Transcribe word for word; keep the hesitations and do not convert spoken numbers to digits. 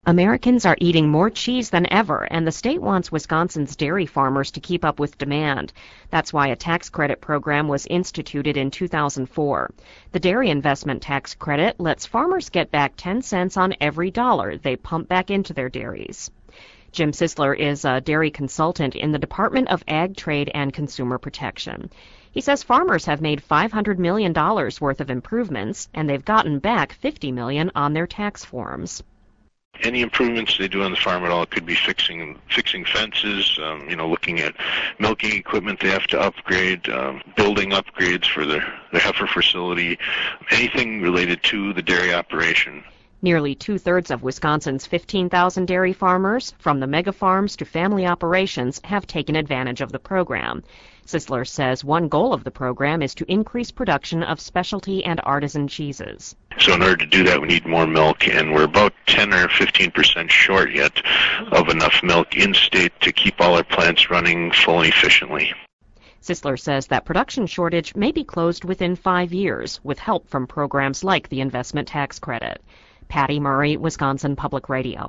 Americans are eating more cheese than ever, and the state wants Wisconsin's dairy farmers to keep up with demand. That's why a tax credit program was instituted in two thousand four. The Dairy Investment Tax Credit lets farmers get back ten cents on every dollar they pump back into their dairies. Jim Sisler is a dairy consultant in the Department of Ag Trade and Consumer Protection. He says farmers have made five hundred million dollars worth of improvements, and they've gotten back fifty million dollars on their tax forms. Any improvements they do on the farm at all could be fixing fixing fences, um, you know, looking at milking equipment they have to upgrade, um, building upgrades for their, their heifer facility, anything related to the dairy operation. Nearly two-thirds of Wisconsin's fifteen thousand dairy farmers, from the mega farms to family operations, have taken advantage of the program. Sisler says one goal of the program is to increase production of specialty and artisan cheeses. So in order to do that, we need more milk, and we're about ten or fifteen percent short yet of enough milk in-state to keep all our plants running full and efficiently. Sisler says that production shortage may be closed within five years, with help from programs like the Investment Tax Credit. Patty Murray, Wisconsin Public Radio.